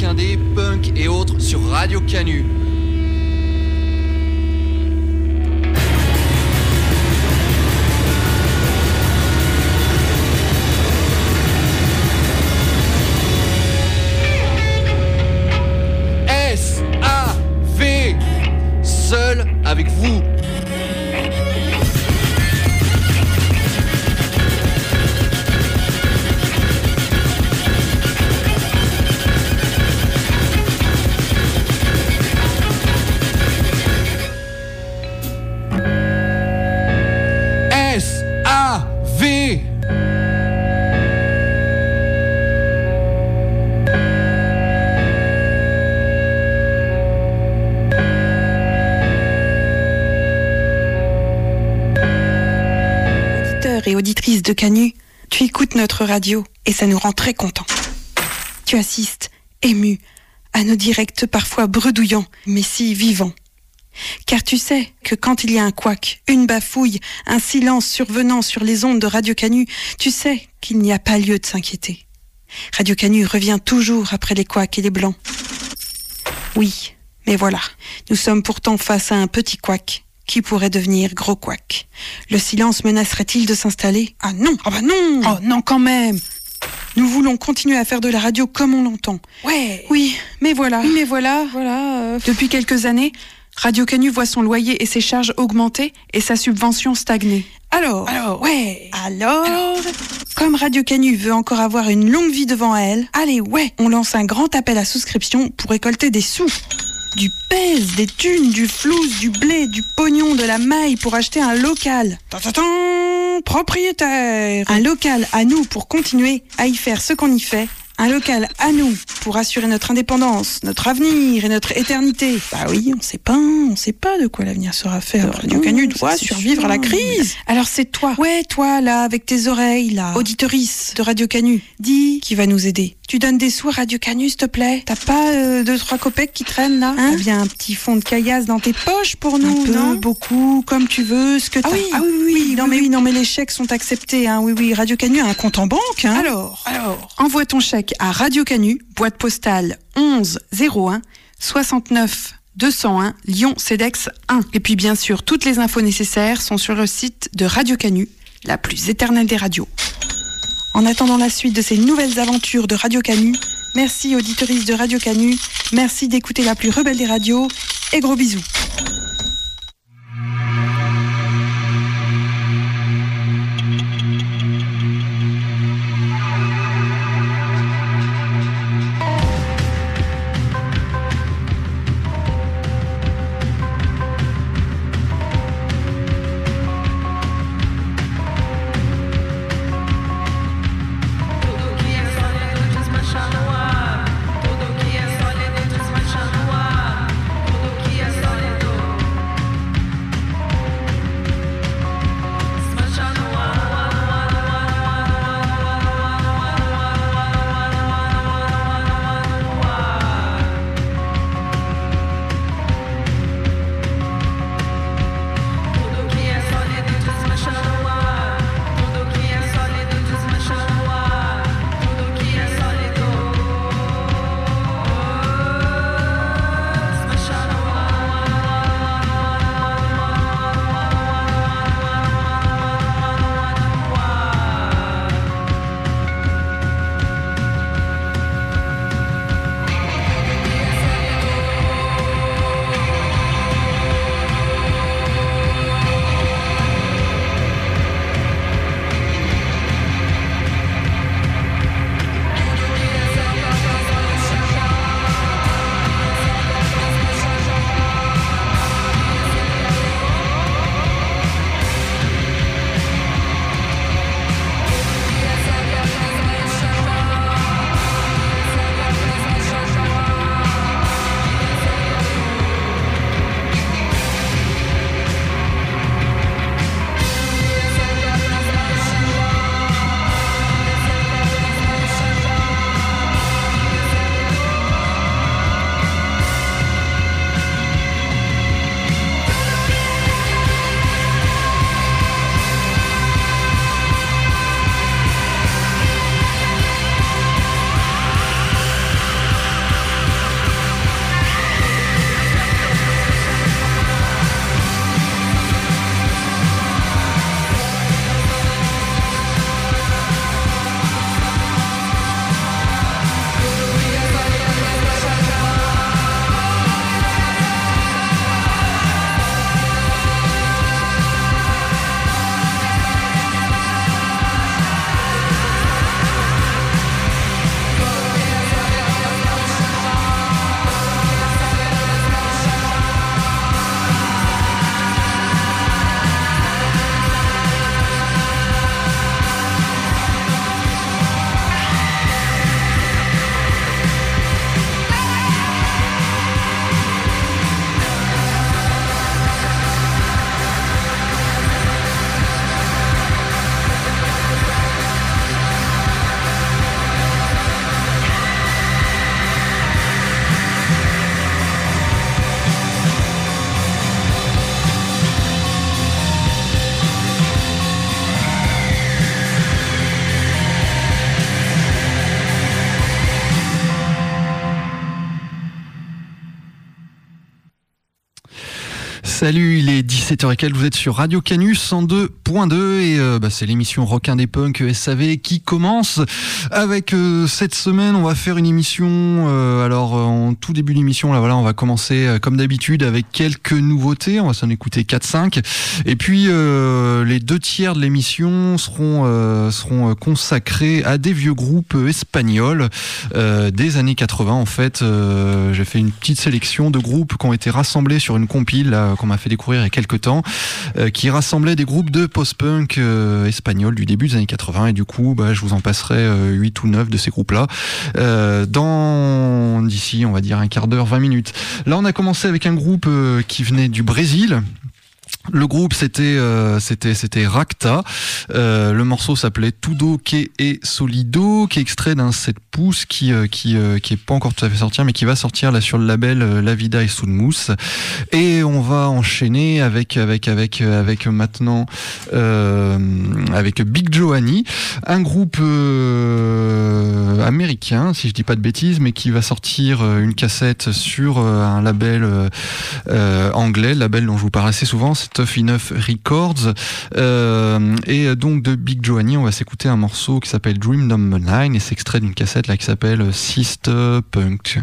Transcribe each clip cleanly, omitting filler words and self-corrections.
indé, punk et autres sur Radio Canu. S.A.V. Seul avec vous. S.A.V. Et auditrice de Canu, tu écoutes notre radio et ça nous rend très contents. Tu assistes, ému, à nos directs parfois bredouillants, mais si vivants. Car tu sais que quand il y a un couac, une bafouille, un silence survenant sur les ondes de Radio Canu, tu sais qu'il n'y a pas lieu de s'inquiéter. Radio Canu revient toujours après les couacs et les blancs. Oui, mais voilà, nous sommes pourtant face à un petit couac qui pourrait devenir gros couac. Le silence menacerait-il de s'installer ? Ah non, ah bah non. Oh non quand même. Nous voulons continuer à faire de la radio comme on l'entend. Ouais. Oui, mais voilà. Depuis quelques années, Radio Canu voit son loyer et ses charges augmenter et sa subvention stagner. Alors, comme Radio Canu veut encore avoir une longue vie devant elle, allez, on lance un grand appel à souscription pour récolter des sous. Du pèse, des thunes, du flouze, du blé, du pognon, de la maille pour acheter un local. Propriétaire. Un local à nous pour continuer à y faire ce qu'on y fait. Un local à nous pour assurer notre indépendance, notre avenir et notre éternité. Bah oui, on sait pas de quoi l'avenir sera fait. Radio Canu doit survivre à la crise. Alors c'est toi. Ouais, toi là, avec tes oreilles là, auditorice de Radio Canu. Dis qui va nous aider. Tu donnes des sous à Radio Canu, s'il te plaît. T'as pas 2-3 copecs qui traînent là, hein? T'as bien un petit fond de caillasse dans tes poches pour nous, un peu, non? Beaucoup, comme tu veux, ce que t'as. Non mais les chèques sont acceptés, hein. Oui, Radio Canu a un compte en banque, hein. Alors, envoie ton chèque à Radio Canu, boîte postale 11 01 69 201 Lyon CEDEX 1. Et puis bien sûr, toutes les infos nécessaires sont sur le site de Radio Canu, la plus éternelle des radios. En attendant la suite de ces nouvelles aventures de Radio Canu, merci auditrices de Radio Canu, merci d'écouter la plus rebelle des radios et gros bisous. Tudo que é sólido desmancha no ar. Salut, il est 17h15, vous êtes sur Radio Canu 102.2 et c'est l'émission Rock Indé Punk SAV qui commence avec cette semaine. On va faire une émission, en tout début d'émission, là voilà, on va commencer comme d'habitude avec quelques nouveautés, on va s'en écouter 4-5 et puis les 2 tiers de l'émission seront consacrés à des vieux groupes espagnols des années 80 en fait. J'ai fait une petite sélection de groupes qui ont été rassemblés sur une compile là, qu'on m'a fait découvrir il y a quelques temps, qui rassemblait des groupes de post-punk espagnols du début des années 80 et du coup je vous en passerai 8 ou 9 de ces groupes-là d'ici on va dire un quart d'heure, 20 minutes. Là on a commencé avec un groupe qui venait du Brésil. Le groupe c'était Racta. Le morceau s'appelait Tudo que é Solido, qui est extrait d'un 7 pouces qui est pas encore tout à fait sorti mais qui va sortir là sur le label La Vida et Soudmousse. Et on va enchaîner avec maintenant avec Big Johanny, un groupe américain si je dis pas de bêtises, mais qui va sortir une cassette sur un label anglais, le label dont je vous parle assez souvent, c'est Tough Enough Records, et donc de Big Johanny on va s'écouter un morceau qui s'appelle Dream Number 9 et c'est extrait d'une cassette là qui s'appelle Sister Punk.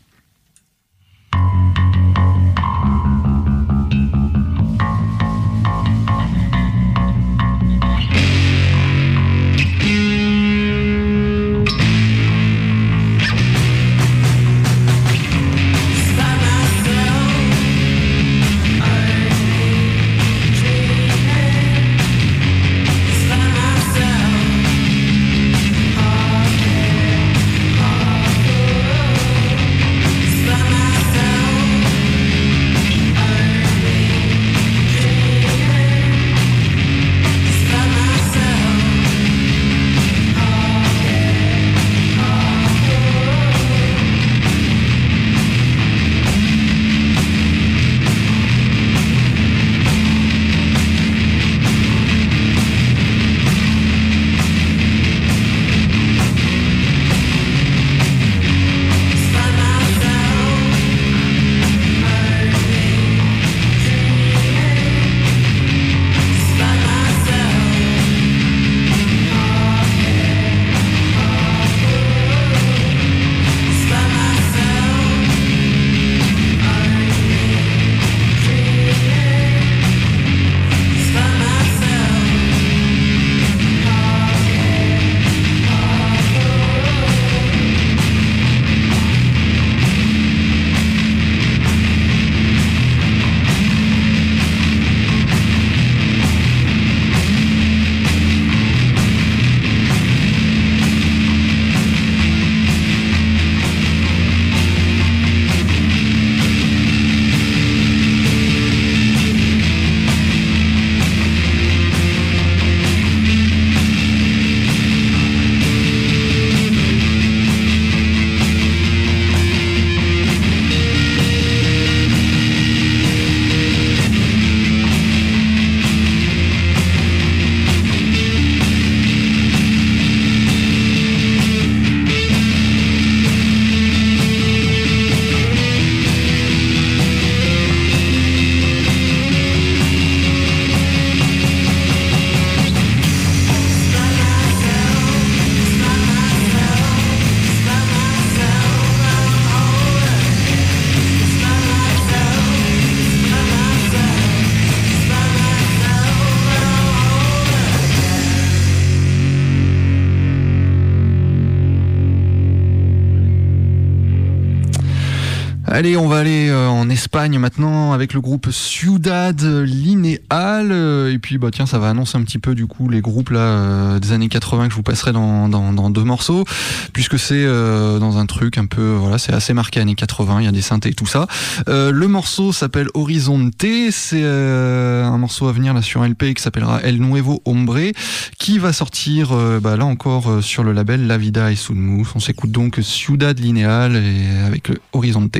Allez, on va aller en Espagne maintenant avec le groupe Ciudad Lineal. Et puis tiens, ça va annoncer un petit peu du coup les groupes là des années 80 que je vous passerai dans 2 morceaux, puisque c'est dans un truc un peu c'est assez marqué années 80, il y a des synthés et tout ça. Le morceau s'appelle Horizonte, c'est un morceau à venir là sur LP qui s'appellera El Nuevo Hombre, qui va sortir là encore sur le label La Vida et Soudmousse. On s'écoute donc Ciudad Lineal et avec le Horizonte.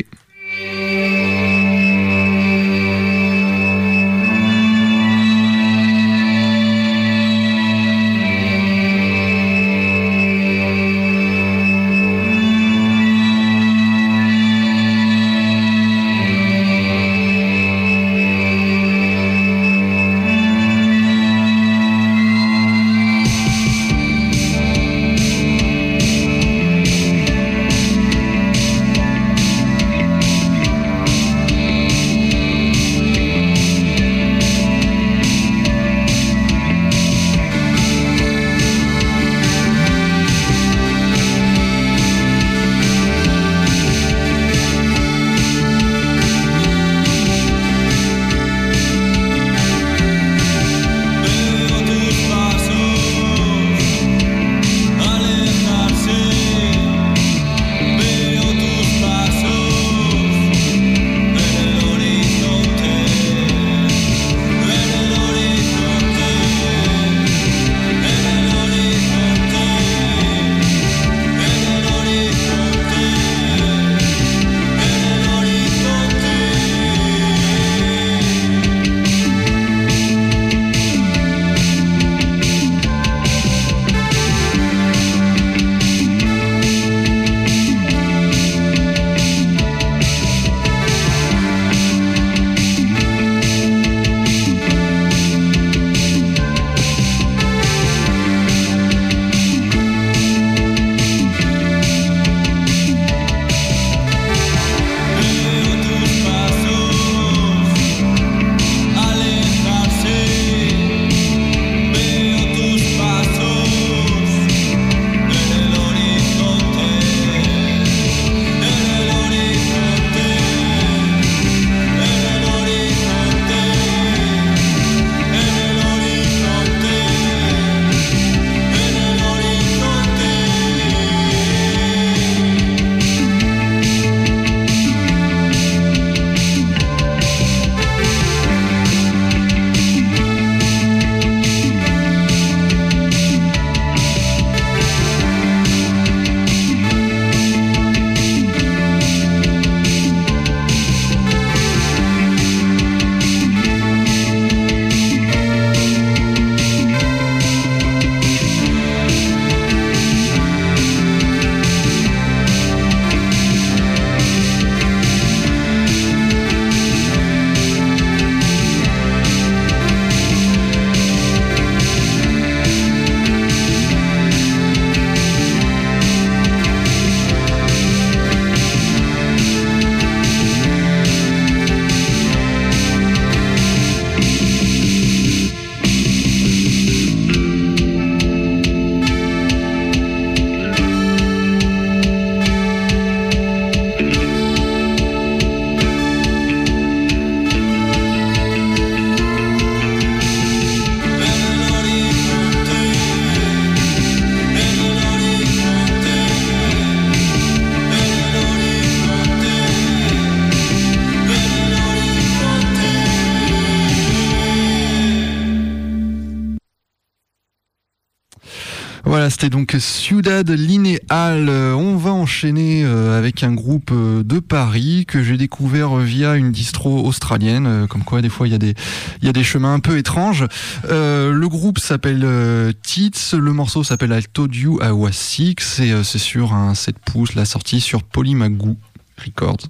Voilà, c'était donc Ciudad Lineal. On va enchaîner avec un groupe de Paris que j'ai découvert via une distro australienne. Comme quoi, des fois, il y a des chemins un peu étranges. Le groupe s'appelle Tits. Le morceau s'appelle I Told You I Was Six. Et c'est sur un 7 pouces, la sortie sur Polymagoo Records.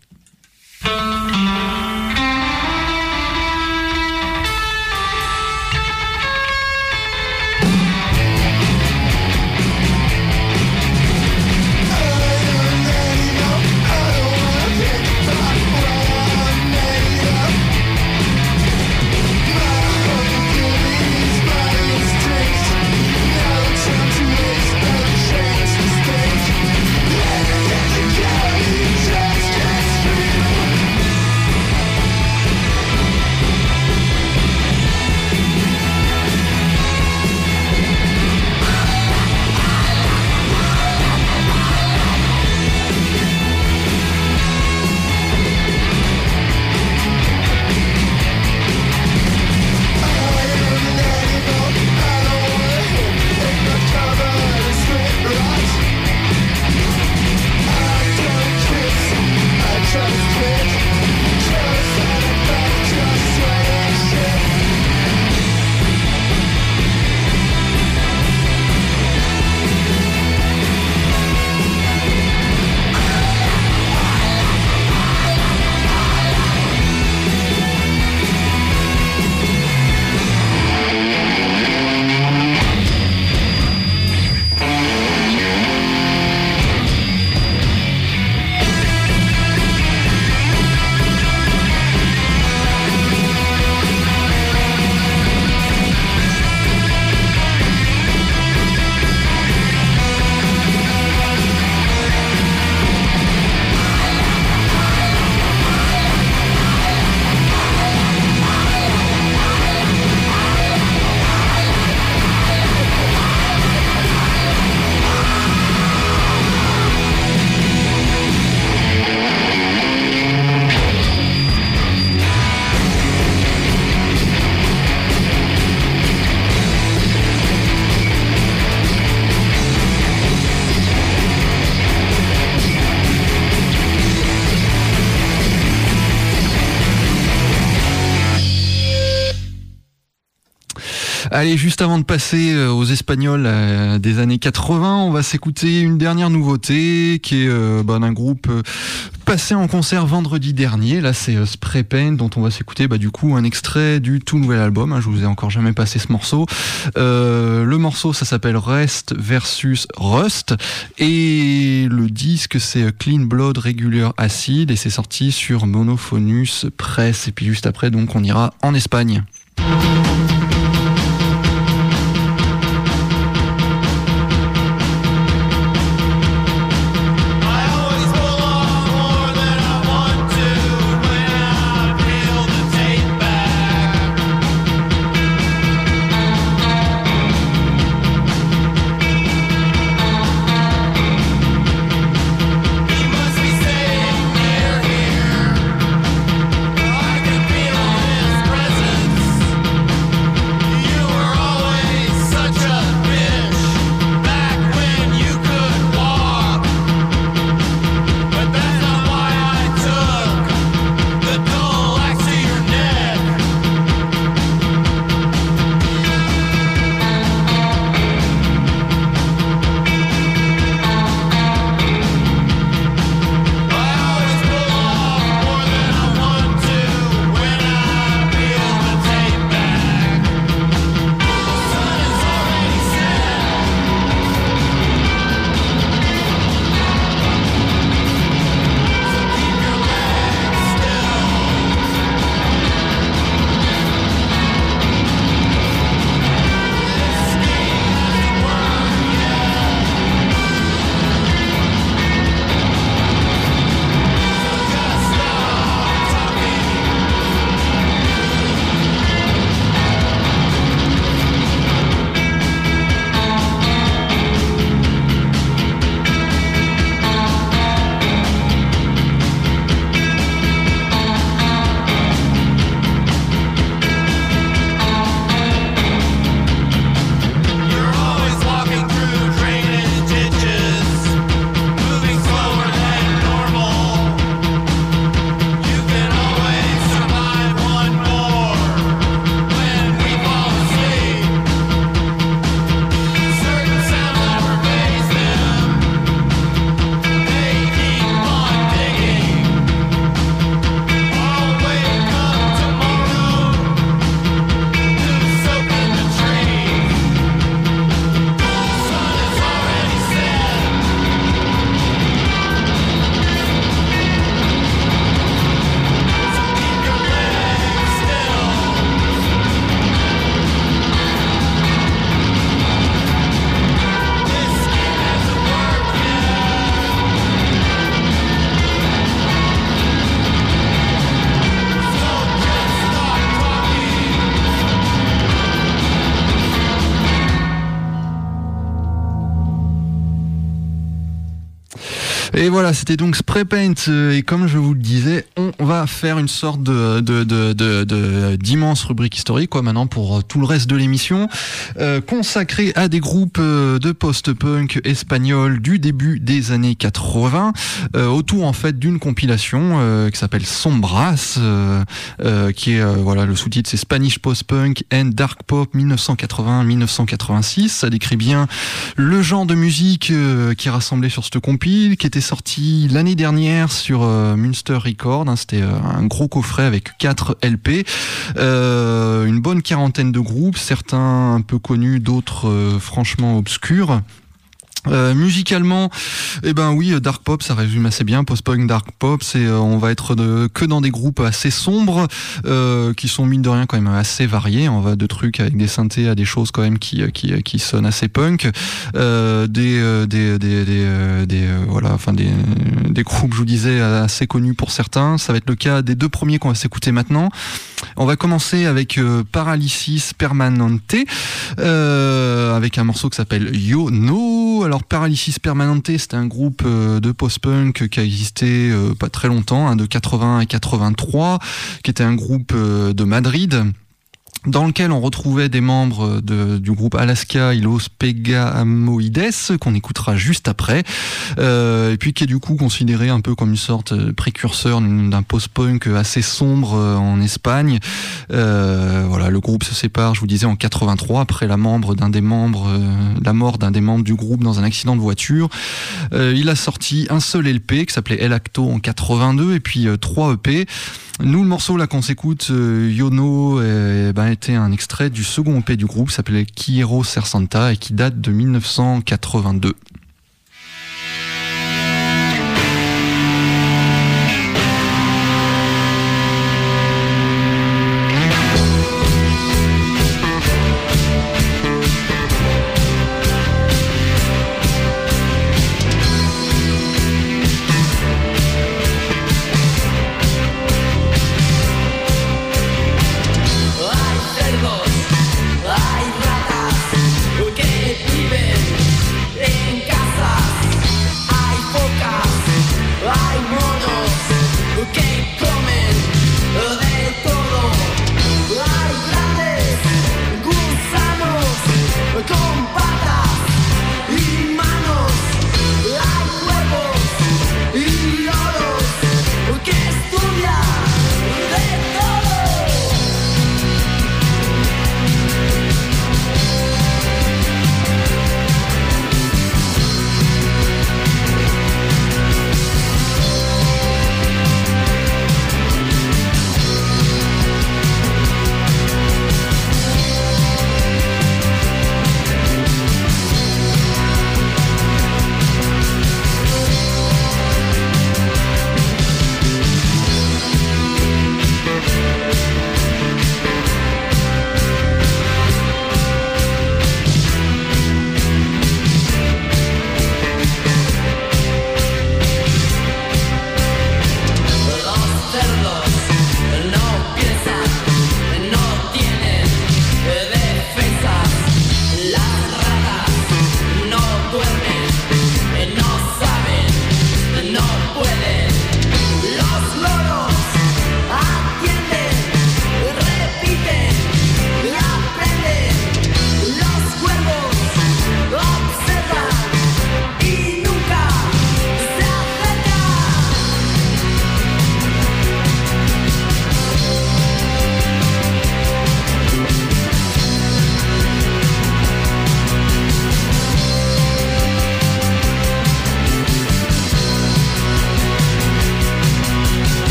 Allez, juste avant de passer aux Espagnols des années 80, on va s'écouter une dernière nouveauté qui est d'un groupe passé en concert vendredi dernier. Là, c'est Spray Paint dont on va s'écouter du coup un extrait du tout nouvel album. Je vous ai encore jamais passé ce morceau. Le morceau, ça s'appelle Rest versus Rust et le disque c'est Clean Blood Regular Acid et c'est sorti sur Monophonus Press. Et puis juste après, donc, on ira en Espagne. Presence Et voilà, c'était donc Spray Paint, et comme je vous le disais, on va faire une sorte d'immense rubrique historique, quoi, maintenant pour tout le reste de l'émission, consacrée à des groupes de post-punk espagnols du début des années 80, autour en fait d'une compilation qui s'appelle Sombras, qui est voilà, le sous-titre c'est Spanish Post-Punk and Dark Pop 1980-1986. Ça décrit bien le genre de musique qui est rassemblé sur cette compile, qui était sorti l'année dernière sur Munster Records, hein, c'était un gros coffret avec 4 LP, une bonne quarantaine de groupes, certains un peu connus, d'autres franchement obscurs. Musicalement, eh ben oui, dark pop, ça résume assez bien. Post-punk, dark pop, c'est on va être que dans des groupes assez sombres, qui sont mine de rien quand même assez variés. On va de trucs avec des synthés à des choses quand même qui sonnent assez punk. Des groupes, je vous disais, assez connus pour certains. Ça va être le cas des 2 premiers qu'on va s'écouter maintenant. On va commencer avec Paralysis Permanente, avec un morceau qui s'appelle Yo No. Alors Paralysis Permanente, c'était un groupe de post-punk qui a existé pas très longtemps, hein, de 80 à 83, qui était un groupe de Madrid, dans lequel on retrouvait des membres du groupe Alaska y los Pegamoides, qu'on écoutera juste après, et puis qui est du coup considéré un peu comme une sorte de précurseur d'un post-punk assez sombre en Espagne. Voilà, le groupe se sépare, je vous disais, en 83, après la mort d'un des membres du groupe dans un accident de voiture. Il a sorti un seul LP qui s'appelait El Acto en 82, et puis 3 EP. Nous, le morceau là qu'on s'écoute, Yono, était un extrait du second EP du groupe, qui s'appelait Quiero Ser Santa et qui date de 1982. Hay ratas que viven en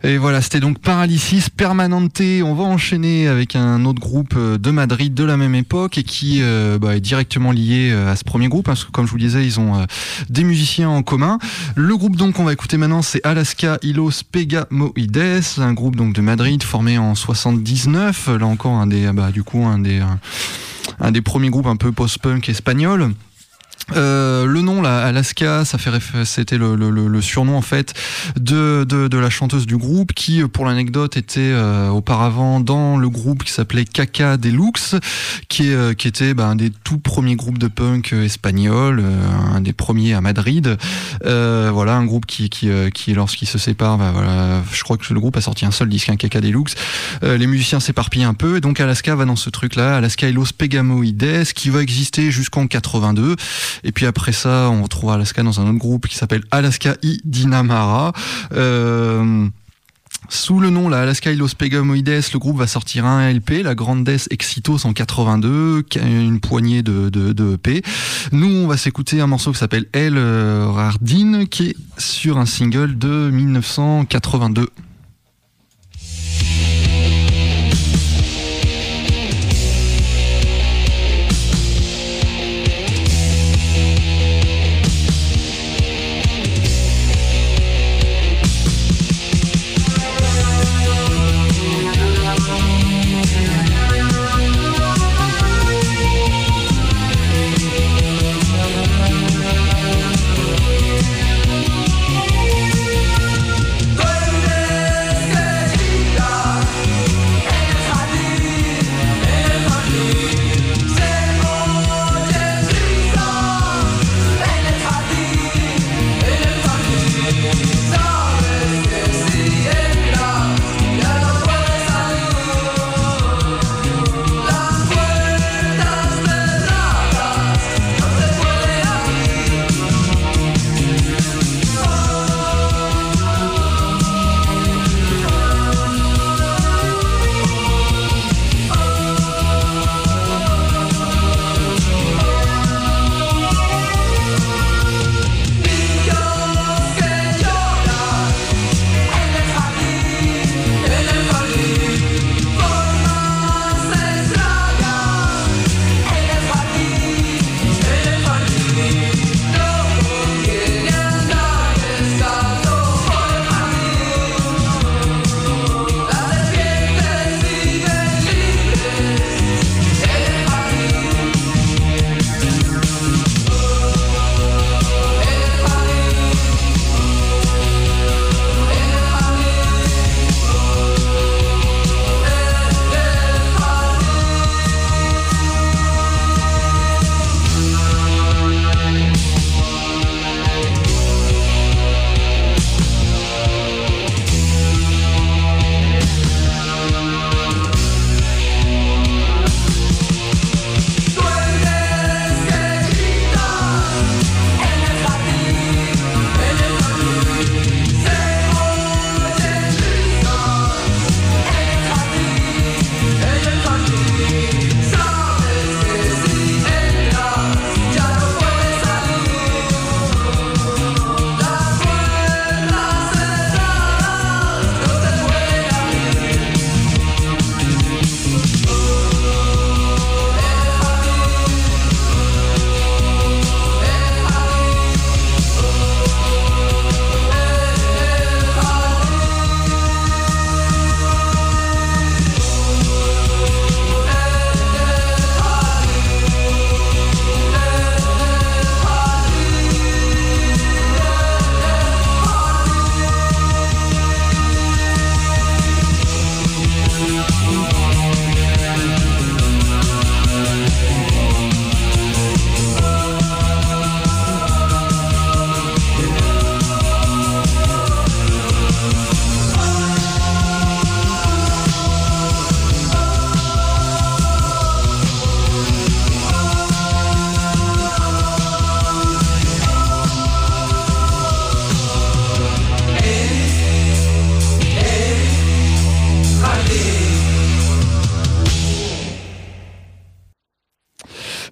Et voilà, c'était donc Paralysis Permanente. On va enchaîner avec un autre groupe de Madrid de la même époque et qui est directement lié à ce premier groupe, parce que comme je vous le disais, ils ont des musiciens en commun. Le groupe donc qu'on va écouter maintenant, c'est Alaska y los Pegamoides, un groupe donc de Madrid formé en 79. Là encore un des premiers groupes un peu post-punk espagnols. Le nom là, Alaska, c'était le surnom en fait de la chanteuse du groupe qui, pour l'anecdote, était auparavant dans le groupe qui s'appelait Caca Deluxe, qui était un des tout premiers groupes de punk espagnols, un des premiers à Madrid. Voilà, un groupe qui lorsqu'il se sépare, je crois que le groupe a sorti un seul disque, un Caca Deluxe. Les musiciens s'éparpillent un peu, et donc Alaska va dans ce truc-là, Alaska y los Pegamoides, qui va exister jusqu'en 82. Et puis après ça, on retrouve Alaska dans un autre groupe qui s'appelle Alaska y Dinamara. Sous le nom là, Alaska y los Pegamoides, le groupe va sortir un LP, la Grandes Exitos en 82, une poignée de EP. Nous, on va s'écouter un morceau qui s'appelle El Rardin, qui est sur un single de 1982. Duerme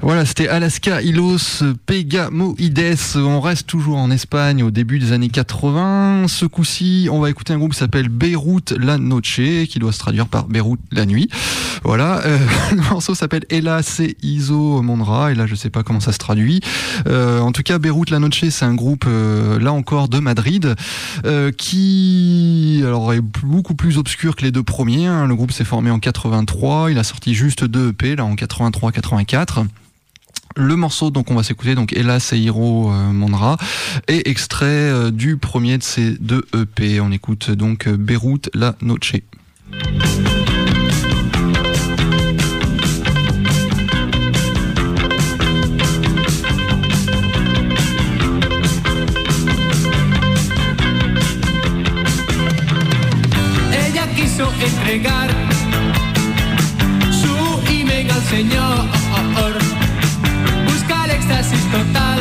Voilà, c'était Alaska Hilos Pegamoides. On reste toujours en Espagne au début des années 80. Ce coup-ci, on va écouter un groupe qui s'appelle Beirut La Noche, qui doit se traduire par Beyrouth la nuit. Voilà, le morceau s'appelle Ella Se Hizo Mondra, et là je sais pas comment ça se traduit. En tout cas, Beirut La Noche, c'est un groupe là encore de Madrid qui alors est beaucoup plus obscur que les deux premiers. Hein. Le groupe s'est formé en 83, il a sorti juste 2 EP là en 83-84. Le morceau donc on va s'écouter, donc Ella Se Hizo Mondra, est extrait du premier de ces 2 EP. On écoute donc Beirut La Noche. Entregar su imagen al Señor, busca el éxtasis total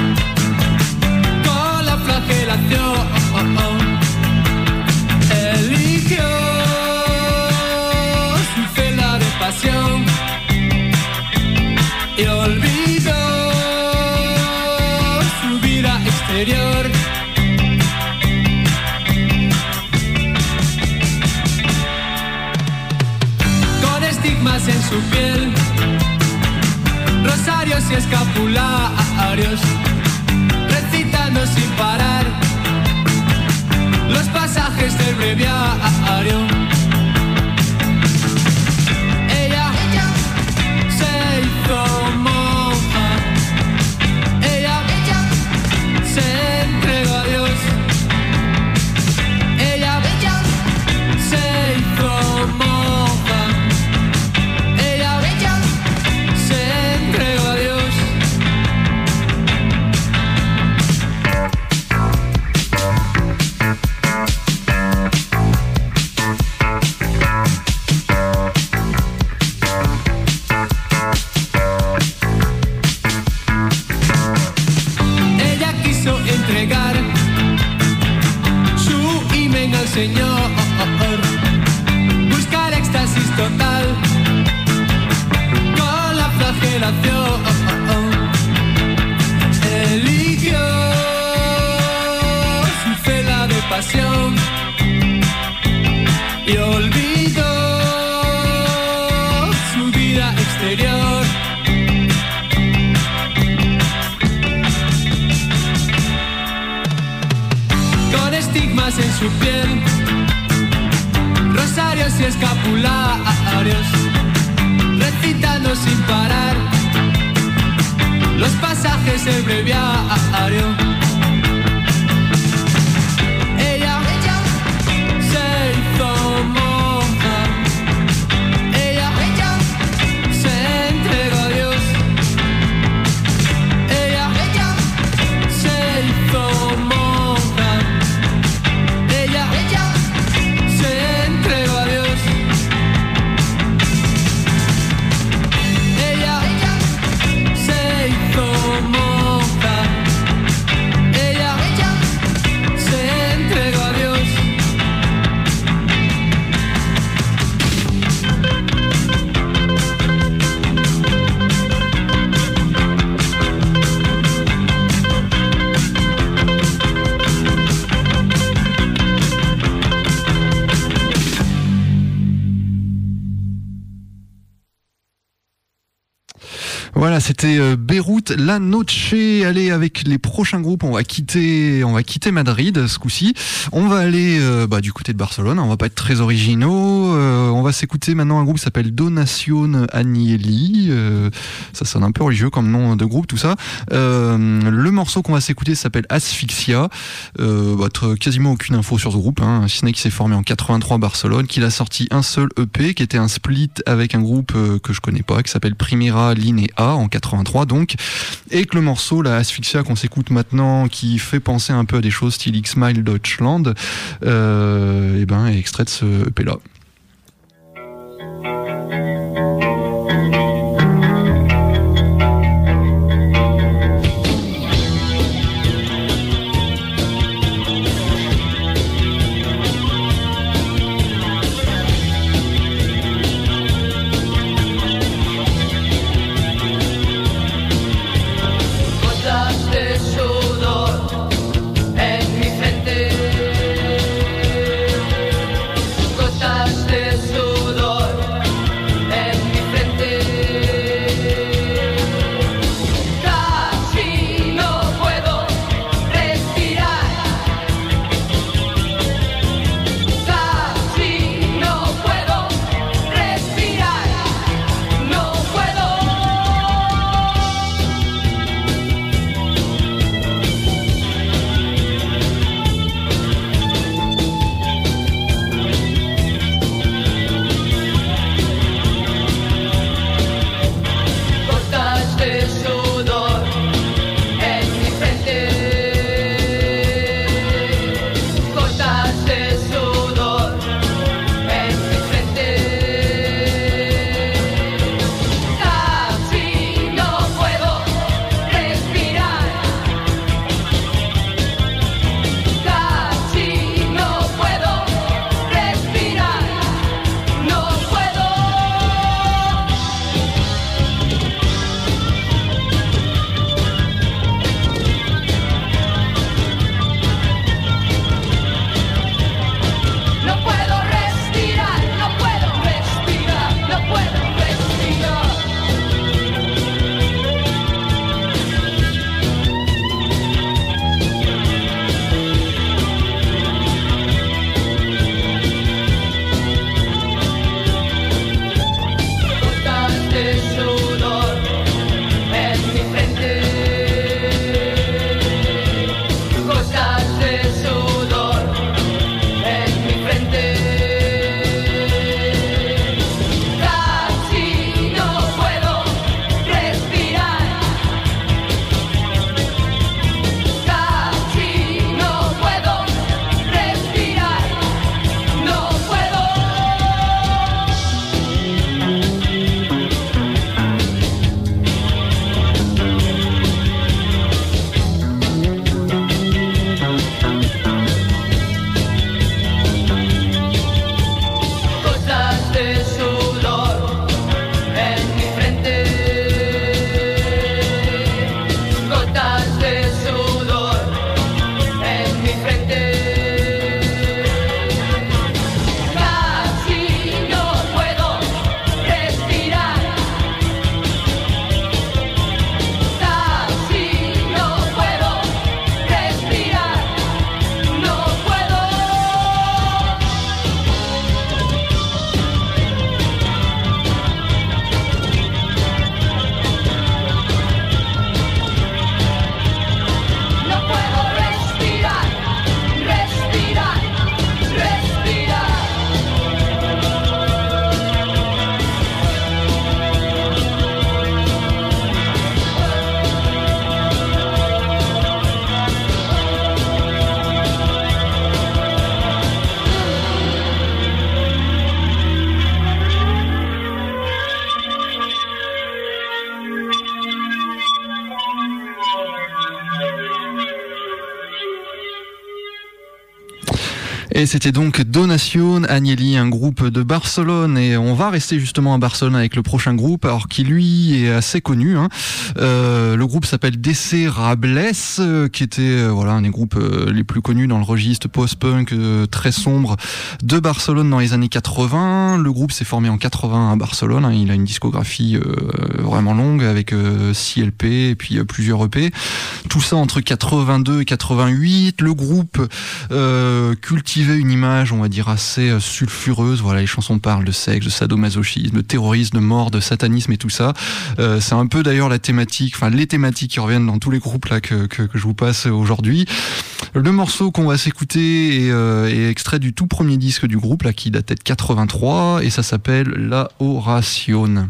con la flagelación. Eligió su celda de pasión y olvidó su vida exterior. En su piel, rosarios y escapularios, recitando sin parar los pasajes del breviario. Ella se hizo monja, ella se entregó a Dios, ella se hizo monja. Señor, busca el éxtasis total con la flagelación. Eligió su celda de pasión y olvidó su vida exterior. Con estigmas en su piel, rosarios y escapularios, recitando sin parar los pasajes del breviario. Ella se hizo monja, ella se entregó a Dios, ella se hizo monja, ella se entregó a Dios, ella se hizo monja, ella se entregó a Dios. Voilà, c'était Beyrouth La Noche. Allez, avec les prochains groupes, on va quitter Madrid ce coup-ci. On va aller du côté de Barcelone. On va pas être très originaux. On va s'écouter maintenant un groupe qui s'appelle Donación Agnelli. Ça sonne un peu religieux comme nom de groupe, tout ça. Le morceau qu'on va s'écouter s'appelle Asphyxia. Quasiment aucune info sur ce groupe, hein, si ce n'est qu'il s'est formé en 83 à Barcelone, qu'il a sorti un seul EP, qui était un split avec un groupe que je connais pas, qui s'appelle Primera Linea en 83 donc, et que le morceau, la Asphyxia qu'on s'écoute maintenant, qui fait penser un peu à des choses style X-Mile Deutschland, est extrait de ce EP là. Et c'était donc Donation Agnelli, un groupe de Barcelone, et on va rester justement à Barcelone avec le prochain groupe, alors qui lui est assez connu. Le groupe s'appelle DC Rables, qui était voilà un des groupes les plus connus dans le registre post-punk très sombre de Barcelone dans les années 80. Le groupe s'est formé en 80 à Barcelone. Il a une discographie vraiment longue avec 6 LP et puis plusieurs EP. Tout ça entre 82 et 88. Le groupe cultivait une image, on va dire, assez sulfureuse. Voilà, les chansons parlent de sexe, de sadomasochisme, de terrorisme, de mort, de satanisme et tout ça. C'est un peu d'ailleurs la thématique, enfin les thématiques qui reviennent dans tous les groupes là que je vous passe aujourd'hui. Le morceau qu'on va s'écouter est extrait du tout premier disque du groupe là qui datait de 83 et ça s'appelle La Oración.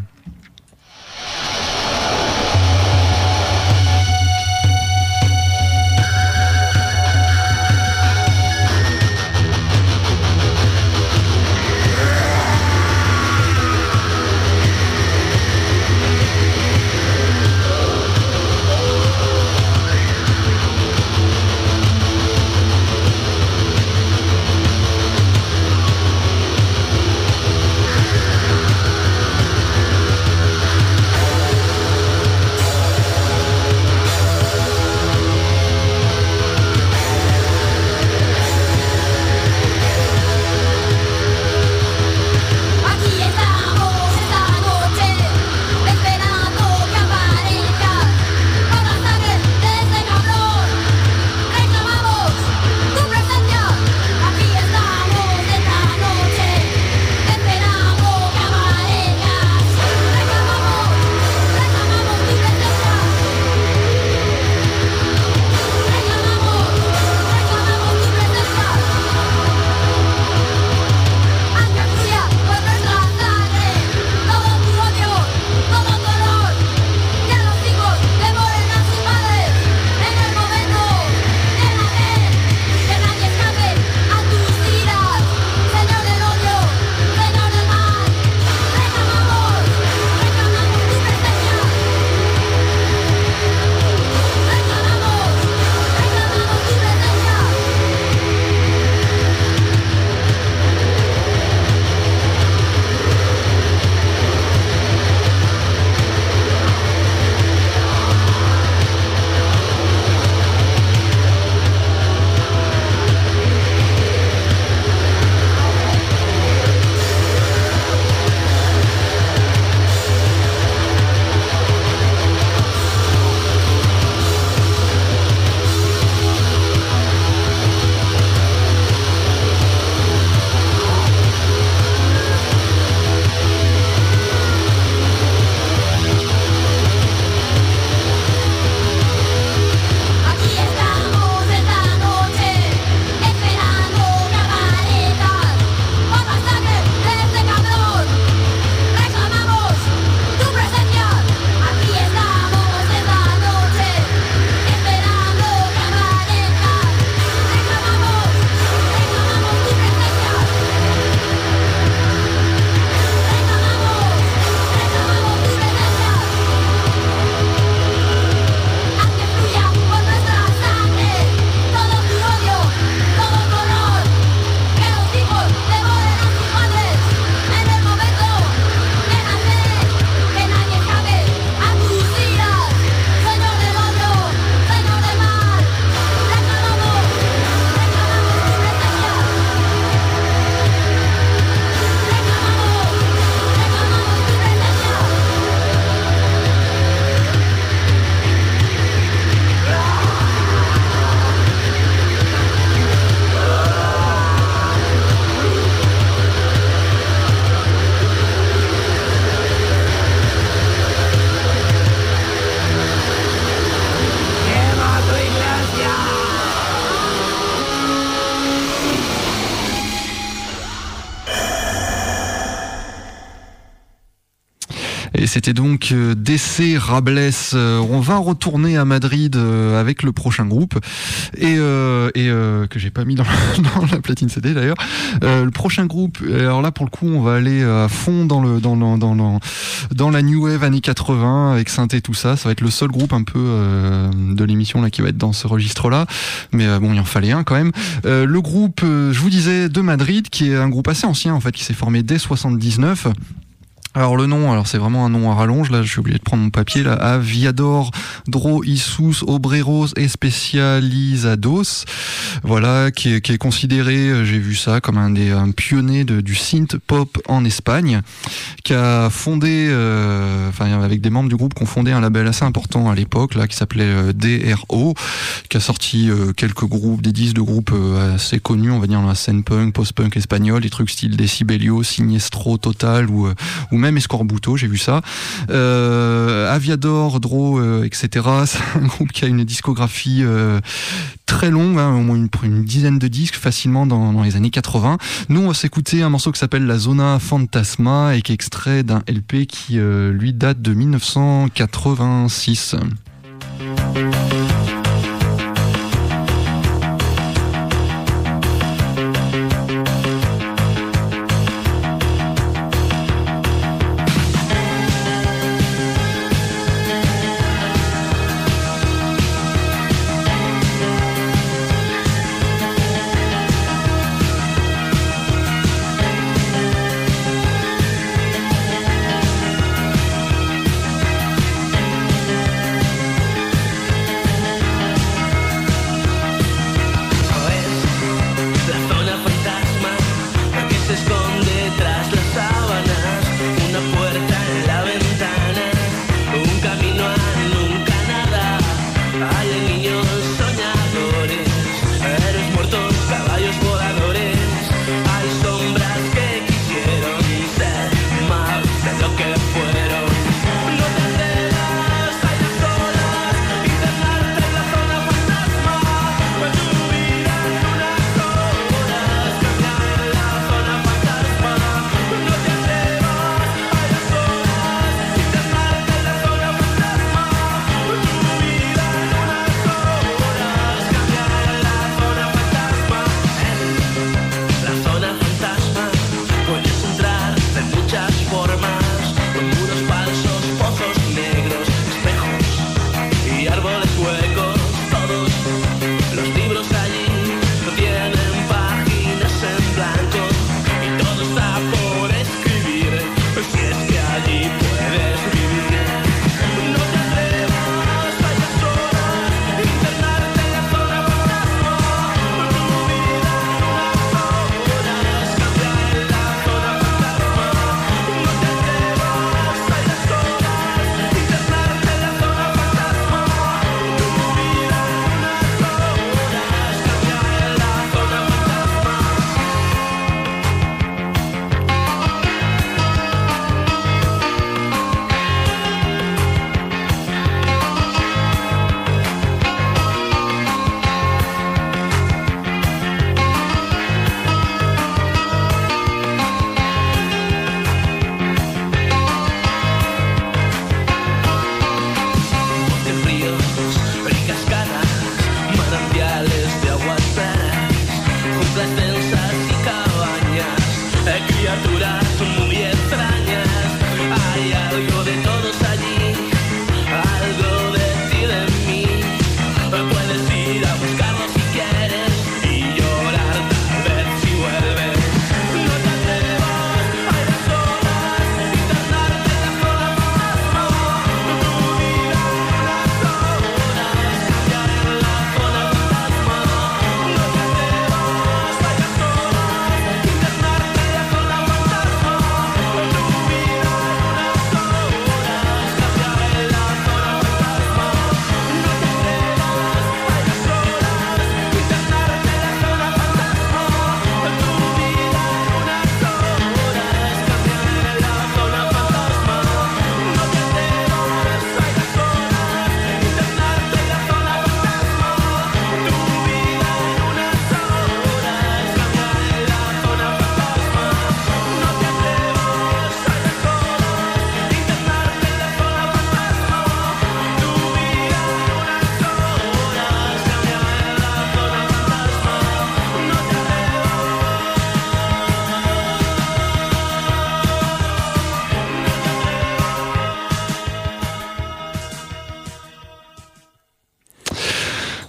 Et c'était donc DC Rables. On va retourner à Madrid avec le prochain groupe et que j'ai pas mis dans la platine CD d'ailleurs. Le prochain groupe, alors là pour le coup on va aller à fond dans la new wave années 80 avec synthé tout ça. Ça va être le seul groupe un peu de l'émission là qui va être dans ce registre-là. Mais bon, il en fallait un quand même. Le groupe, je vous disais, de Madrid, qui est un groupe assez ancien en fait, qui s'est formé dès 79. Alors le nom, alors c'est vraiment un nom à rallonge, là je suis obligé de prendre mon papier, là, Aviador Droisus Obreros Especializados, voilà, qui est considéré, j'ai vu ça, comme un pionnier du synth pop en Espagne, qui a fondé, avec des membres du groupe qui ont fondé un label assez important à l'époque, là, qui s'appelait DRO, qui a sorti quelques groupes, des disques de groupes assez connus, on va dire dans la scène punk, post-punk espagnol, des trucs style Decibelio, Sinestro, Total ou même Escorbuto, j'ai vu ça. Aviador, Dro, etc. C'est un groupe qui a une discographie très longue, hein, au moins une dizaine de disques facilement dans les années 80. Nous, on va s'écouter un morceau qui s'appelle La Zona Fantasma et qui est extrait d'un LP qui, lui, date de 1986.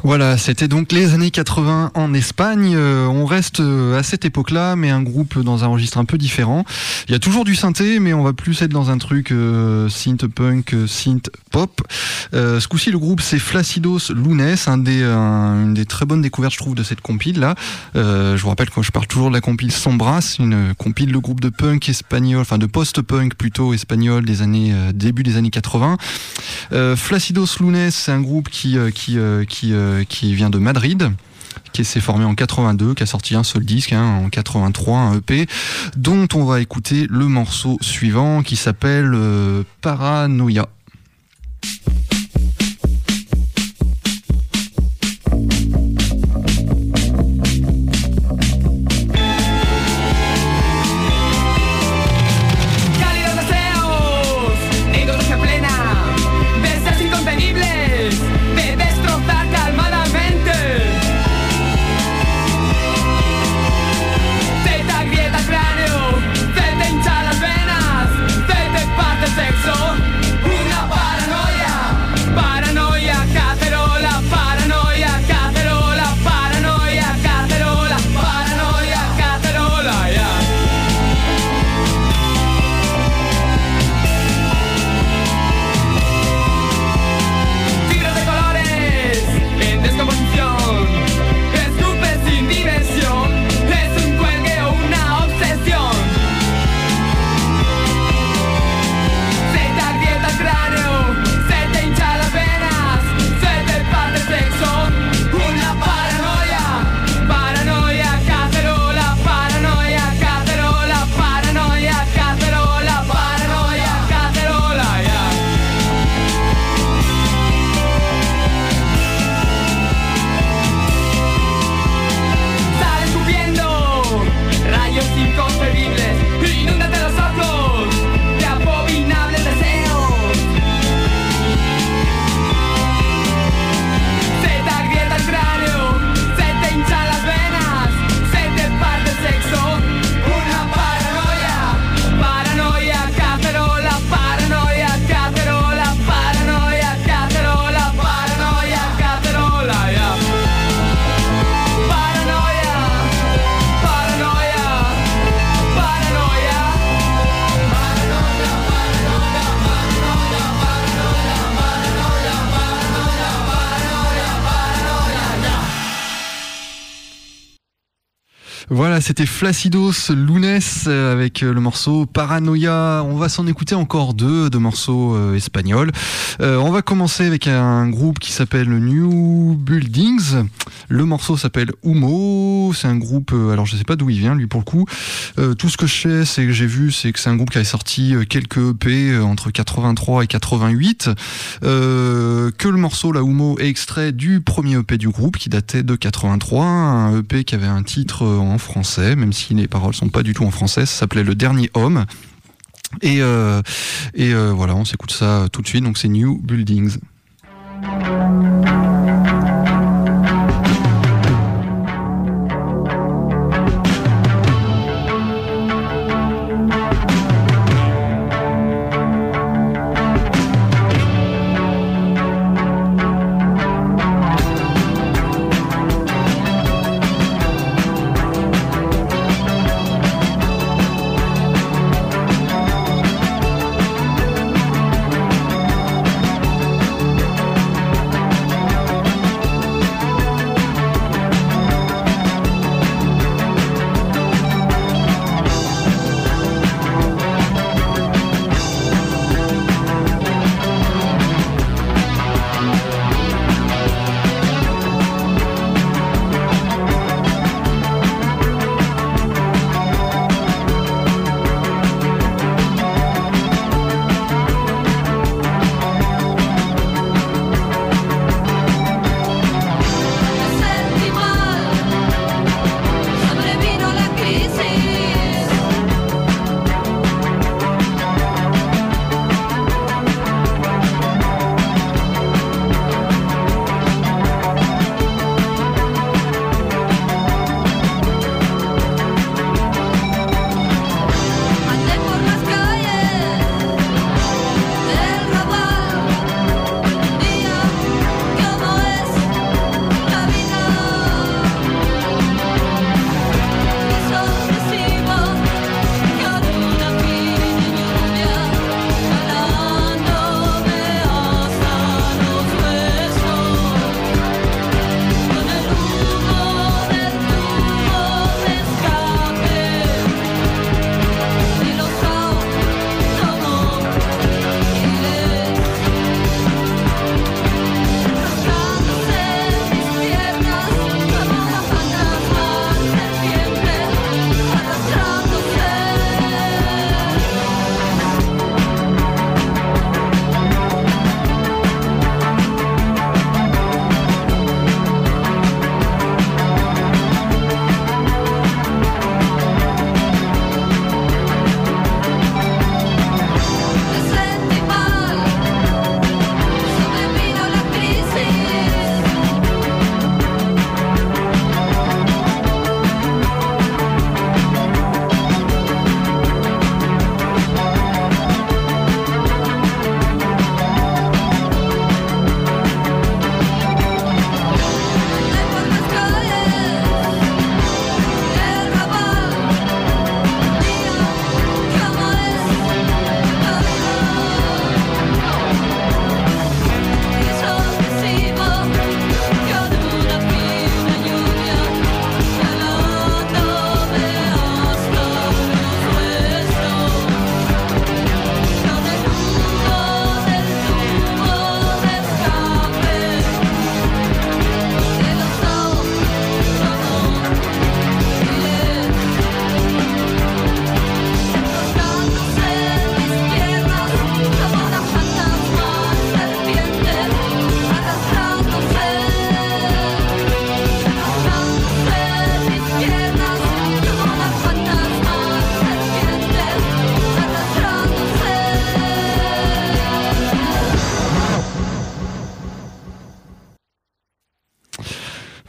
Voilà, c'était donc les années 80 en Espagne. On reste à cette époque-là, mais un groupe dans un registre un peu différent. Il y a toujours du synthé, mais on va plus être dans un truc synth-punk, synth-pop. Ce coup-ci, le groupe, c'est Flacidos Lunes, une des très bonnes découvertes, je trouve, de cette compile-là. Je vous rappelle que je parle toujours de la compile Sombras, une compile de groupe de punk espagnol, enfin de post-punk plutôt espagnol des années début des années 80. Flacidos Lunes, c'est un groupe qui vient de Madrid, qui s'est formé en 82, qui a sorti un seul disque en 83, un EP, dont on va écouter le morceau suivant qui s'appelle Paranoia. Voilà, c'était Flacidos Lunes avec le morceau Paranoia. On va s'en écouter encore deux morceaux espagnols. On va commencer avec un groupe qui s'appelle New Buildings. Le morceau s'appelle Humo. C'est un groupe, alors je sais pas d'où il vient lui pour le coup. Tout ce que je sais, c'est que c'est un groupe qui avait sorti quelques EP entre 83 et 88. Que le morceau, la Humo, est extrait du premier EP du groupe qui datait de 83. Un EP qui avait un titre en français, même si les paroles sont pas du tout en français. Ça s'appelait Le Dernier Homme. Et voilà, on s'écoute ça tout de suite. Donc c'est New Buildings.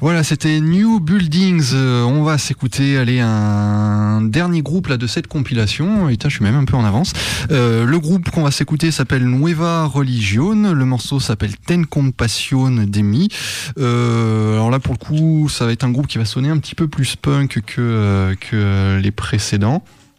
Voilà, c'était New Buildings. On va s'écouter, allez, un dernier groupe là de cette compilation. Et je suis même un peu en avance. Le groupe qu'on va s'écouter s'appelle Nueva Religion. Le morceau s'appelle Ten Compassion de Mi. Alors là, pour le coup, ça va être un groupe qui va sonner un petit peu plus punk que les précédents.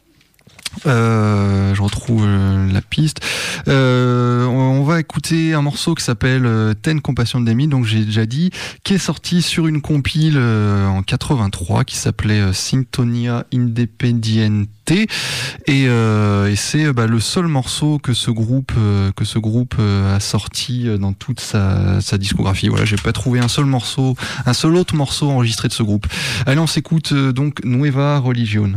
Je retrouve la piste. On va écouter un morceau qui s'appelle Ten Compassion de Mi, donc j'ai déjà dit, qui est sorti sur une compile en 83 qui s'appelait Sintonia Independiente. Et c'est le seul morceau que ce groupe a sorti dans toute sa discographie. Voilà, j'ai pas trouvé un seul autre morceau enregistré de ce groupe. Allez, on s'écoute donc Nueva Religion.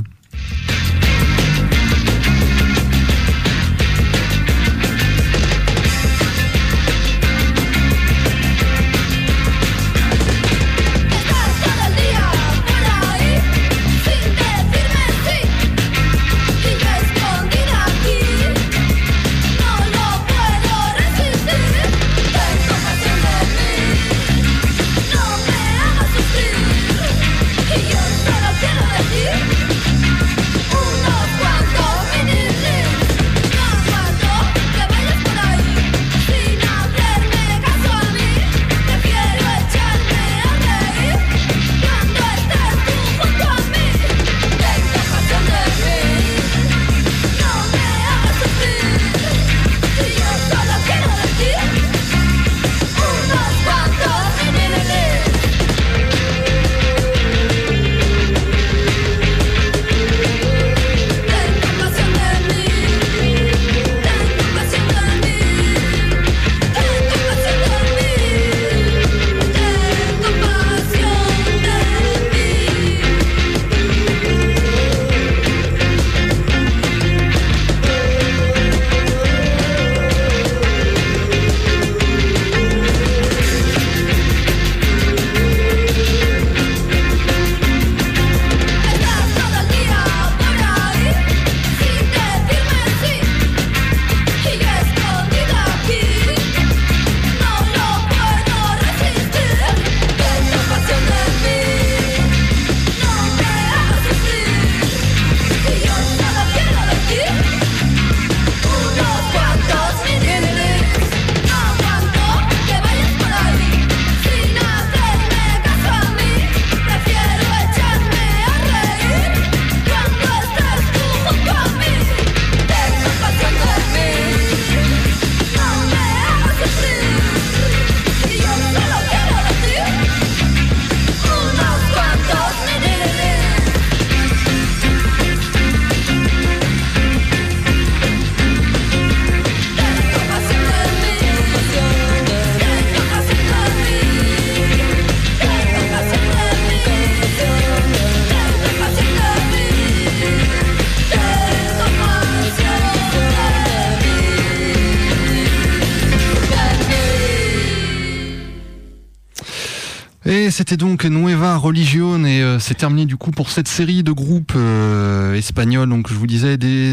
Et c'était donc Nueva Religion et c'est terminé du coup pour cette série de groupes espagnols, donc je vous disais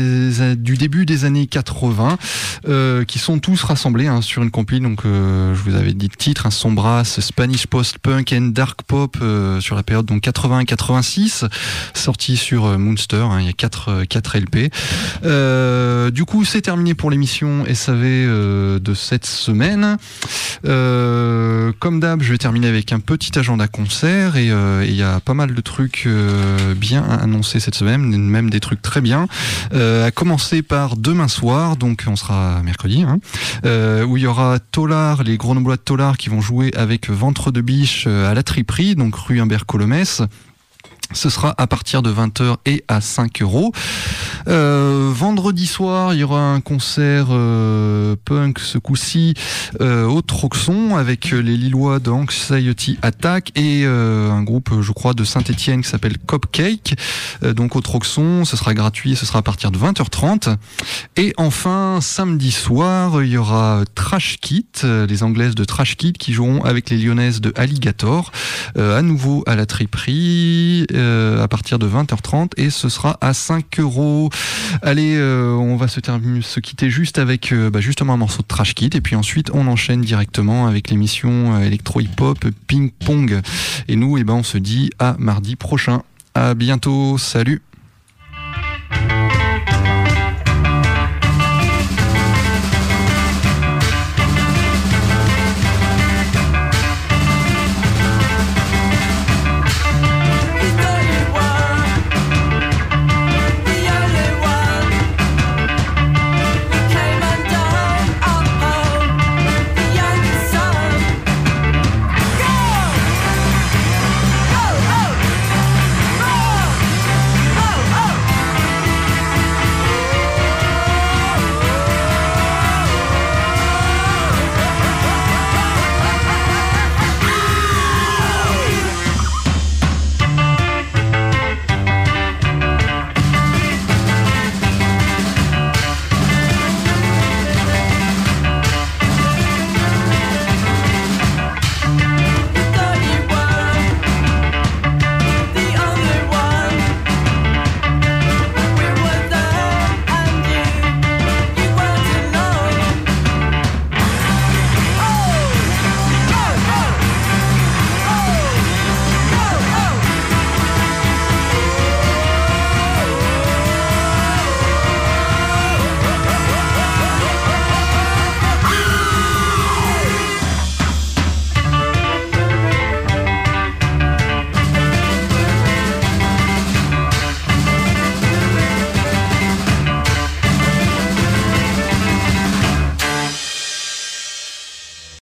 du début des années 80 qui sont tous rassemblés sur une compile, donc je vous avais dit le titre, Sombras, Spanish Post-Punk and Dark Pop sur la période donc 80-86, sorti sur Moonster, il y a 4 LP. Du coup c'est terminé pour l'émission SAV de cette semaine. Comme d'hab, je vais terminer avec un petit agenda concert et il y a pas mal de trucs bien annoncés cette semaine, même des trucs très bien. À commencer par demain soir, donc on sera mercredi, où il y aura Tolar, les Grenoblois de Tolar qui vont jouer avec Ventre de Biche à la Triperie, donc rue Humbert-Colomès. Ce sera à partir de 20h et à 5€. Vendredi soir, il y aura un concert punk ce coup-ci au Troxon avec les Lillois de Anxiety Attack et un groupe, je crois, de Saint-Étienne qui s'appelle Cupcake. Donc au Troxon, ce sera gratuit, ce sera à partir de 20h30. Et enfin, samedi soir, il y aura Trash Kit, les Anglaises de Trash Kit qui joueront avec les Lyonnaises de Alligator, à nouveau à la Triperie. à partir de 20h30 et ce sera à 5€. Allez, on va se quitter juste avec justement un morceau de Trash Kit et puis ensuite on enchaîne directement avec l'émission électro hip-hop Ping Pong. Et nous, on se dit à mardi prochain. À bientôt, salut.